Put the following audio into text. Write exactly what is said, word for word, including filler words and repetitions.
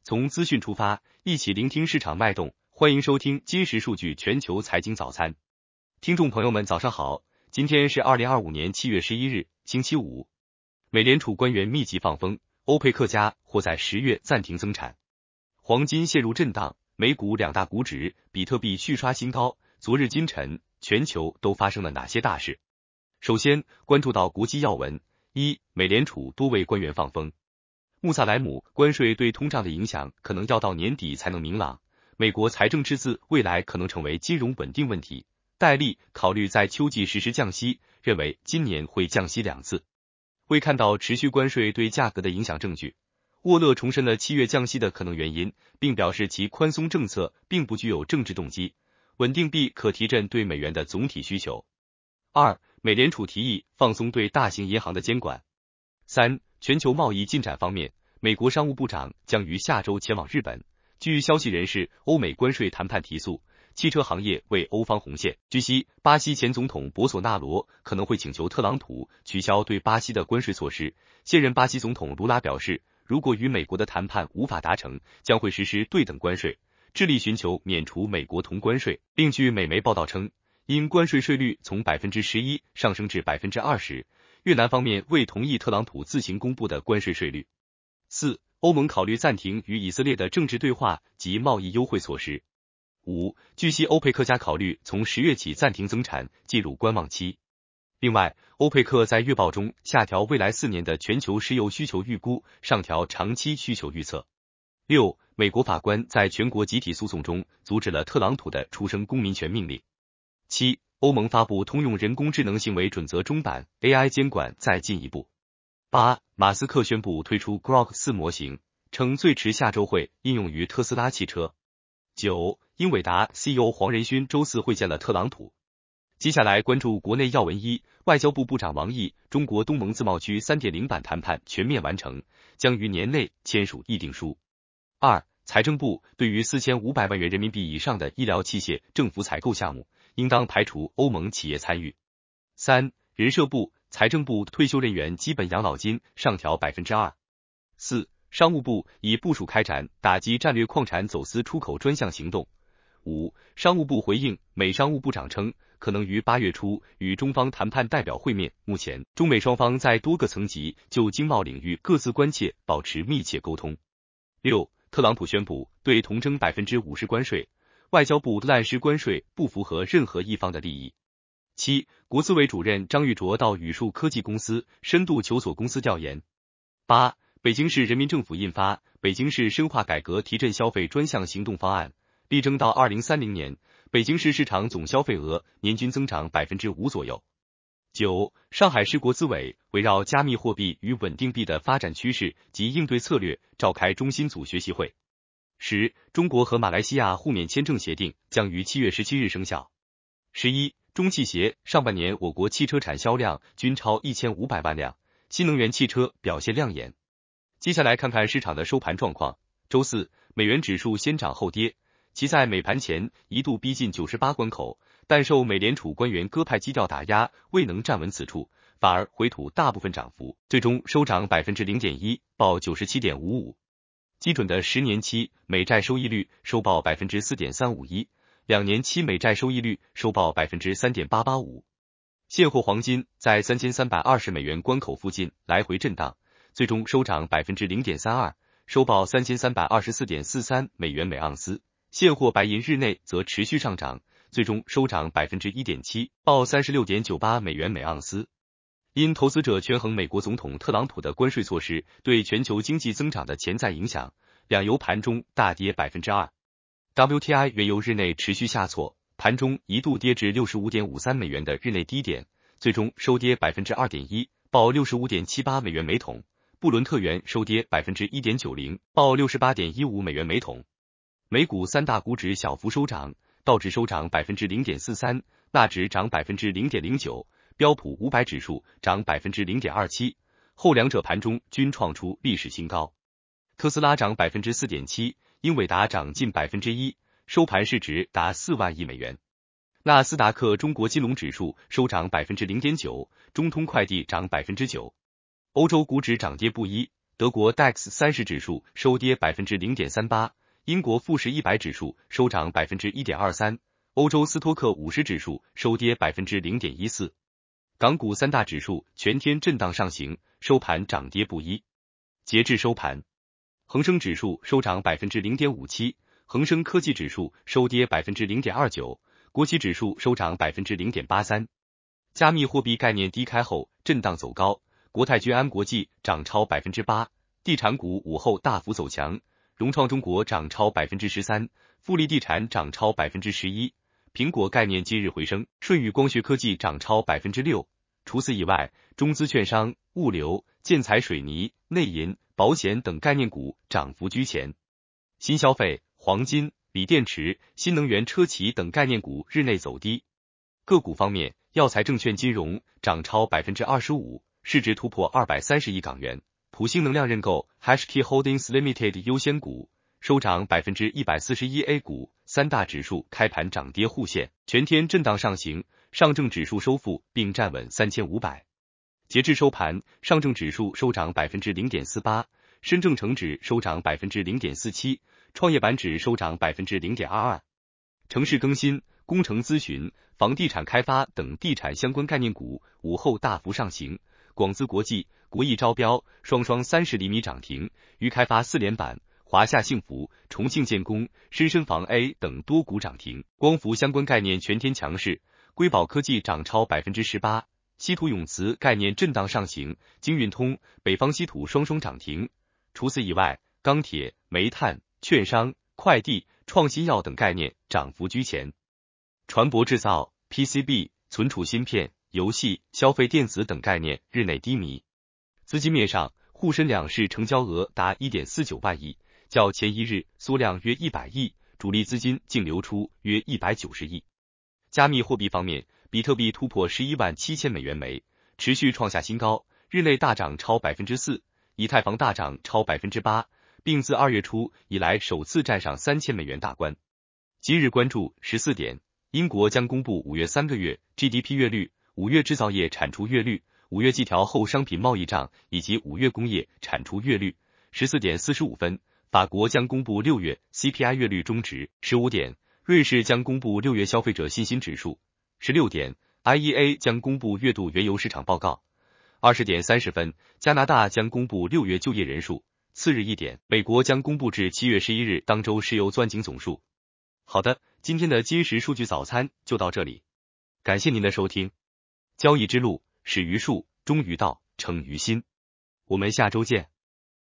从资讯出发，一起聆听市场脉动。欢迎收听今时数据全球财经早餐。听众朋友们早上好，今天是二零二五年七月十一日，星期五。美联储官员密集放风，欧佩克加或在十月暂停增产。黄金陷入震荡，美股两大股指，比特币续刷新高。昨日今晨，全球都发生了哪些大事？首先关注到国际要闻。一、美联储多位官员放风。穆萨莱姆，关税对通胀的影响可能要到年底才能明朗。美国财政赤字未来可能成为金融稳定问题。戴利考虑在秋季实施降息，认为今年会降息两次。未看到持续关税对价格的影响证据，沃勒重申了七月降息的可能原因，并表示其宽松政策并不具有政治动机，稳定币可提振对美元的总体需求。二、美联储提议放松对大型银行的监管。三、全球贸易进展方面，美国商务部长将于下周前往日本。据消息人士，欧美关税谈判提速，汽车行业为欧方红线。据悉，巴西前总统博索纳罗可能会请求特朗普取消对巴西的关税措施。现任巴西总统卢拉表示，如果与美国的谈判无法达成，将会实施对等关税，致力寻求免除美国同关税。并据美媒报道称，因关税税率从 百分之十一 上升至 百分之二十， 越南方面未同意特朗普自行公布的关税税率。四、欧盟考虑暂停与以色列的政治对话及贸易优惠措施。五、据悉欧佩克加考虑从十月起暂停增产，进入观望期。另外，欧佩克在月报中下调未来四年的全球石油需求预估，上调长期需求预测。六、美国法官在全国集体诉讼中阻止了特朗普的出生公民权命令。七、欧盟发布通用人工智能行为准则中版 ，A I 监管再进一步。八、马斯克宣布推出 Grok 四模型，称最迟下周会应用于特斯拉汽车。九、英伟达 C E O 黄仁勋周四会见了特朗普。接下来关注国内要闻。一、外交部部长王毅，中国东盟自贸区 三点零 版谈判全面完成，将于年内签署议定书。二、财政部对于四千五百万元人民币以上的医疗器械政府采购项目，应当排除欧盟企业参与。三、人社部、财政部退休人员基本养老金上调 百分之二。四、商务部已部署开展打击战略矿产走私出口专项行动。五、商务部回应美商务部长称，可能于八月初与中方谈判代表会面，目前中美双方在多个层级就经贸领域各自关切保持密切沟通。六、特朗普宣布对铜征 百分之五十 关税，外交部滥施关税不符合任何一方的利益。七、国资委主任张玉卓到宇树科技公司深度求索公司调研。八、北京市人民政府印发《北京市深化改革提振消费专项行动方案》，力争到二零三零年，北京市市场总消费额年均增长 百分之五 左右。九、上海市国资委围绕加密货币与稳定币的发展趋势及应对策略召开中心组学习会。十、中国和马来西亚互免签证协定将于七月十七日生效。十一、中汽协上半年我国汽车产销量均超一千五百万辆，新能源汽车表现亮眼。接下来看看市场的收盘状况。周四，美元指数先涨后跌，其在美盘前一度逼近九十八关口，但受美联储官员鸽派基调打压，未能站稳此处，反而回吐大部分涨幅，最终收涨 百分之零点一， 报 九十七点五五。基准的十年期美债收益率收报 百分之四点三五一， 两年期美债收益率收报 百分之三点八八五。现货黄金在三千三百二十美元关口附近来回震荡，最终收涨 百分之零点三二， 收报 三千三百二十四点四三美元每盎司。现货白银日内则持续上涨，最终收涨 百分之一点七， 报 三十六点九八美元每盎司。因投资者权衡美国总统特朗普的关税措施对全球经济增长的潜在影响，两油盘中大跌 百分之二。 W T I 原油日内持续下挫，盘中一度跌至 六十五点五三美元的日内低点，最终收跌 百分之二点一， 报 六十五点七八美元每桶。布伦特原收跌 百分之一点九零， 报 六十八点一五美元每桶。美股三大股指小幅收涨，道指收涨 百分之零点四三， 纳指涨 百分之零点零九， 标普五百指数涨 百分之零点二七， 后两者盘中均创出历史新高。特斯拉涨 百分之四点七， 英伟达涨近 百分之一， 收盘市值达四万亿美元。纳斯达克中国金融指数收涨 百分之零点九， 中通快递涨 百分之九。欧洲股指涨跌不一， 德国 D A X 三十指数收跌 百分之零点三八， 英国富时一百指数收涨 百分之一点二三， 欧洲斯托克五十指数收跌 百分之零点一四。港股三大指数全天震荡上行，收盘涨跌不一。截至收盘，恒生指数收涨 百分之零点五七， 恒生科技指数收跌 百分之零点二九， 国企指数收涨 百分之零点八三。加密货币概念低开后震荡走高，国泰君安国际涨超 百分之八， 地产股午后大幅走强，融创中国涨超 百分之十三， 富力地产涨超 百分之十一， 苹果概念今日回升，舜宇光学科技涨超 百分之六。除此以外，中资券商、物流、建材水泥、内银、保险等概念股涨幅居前。新消费、黄金、锂电池、新能源车企等概念股日内走低。个股方面，耀才证券金融涨超 百分之二十五， 市值突破二百三十亿港元。普兴能量认购 Hashkey Holdings Limited 优先股收涨 百分之一百四十一 A 股，三大指数开盘涨跌互现，全天震荡上行，上证指数收复并站稳三千五百。截至收盘，上证指数收涨 百分之零点四八， 深证成指收涨 百分之零点四七， 创业板指收涨 百分之零点二二。城市更新、工程咨询、房地产开发等地产相关概念股午后大幅上行，广资国际、国艺招标双双三十厘米涨停，渝开发四连板，华夏幸福、重庆建工、深深房 A 等多股涨停，光伏相关概念全天强势，硅宝科技涨超 百分之十八， 稀土永磁概念震荡上行，京运通、北方稀土双双涨停。除此以外，钢铁、煤炭、券商、快递、创新药等概念涨幅居前。船舶制造、P C B、存储芯片、游戏、消费电子等概念日内低迷。资金面上，沪深两市成交额达 一点四九万亿，较前一日缩量约一百亿，主力资金净流出约一百九十亿。加密货币方面，比特币突破十一万七千美元每，持续创下新高，日内大涨超 百分之四， 以太坊大涨超 百分之八， 并自二月初以来首次站上三千美元大关。今日关注十四点，英国将公布五月三个月 G D P 月率、五月制造业产出月率、五月季调后商品贸易账以及五月工业产出月率。十四点四十五分，法国将公布六月 C P I 月率终值。十五点，瑞士将公布六月消费者信心指数。十六点 ，I E A 将公布月度原油市场报告。二十点三十分，加拿大将公布六月就业人数。次日一点，美国将公布至七月十一日当周石油钻井总数。好的，今天的金石数据早餐就到这里，感谢您的收听。交易之路始于术，忠于道，诚于心。我们下周见。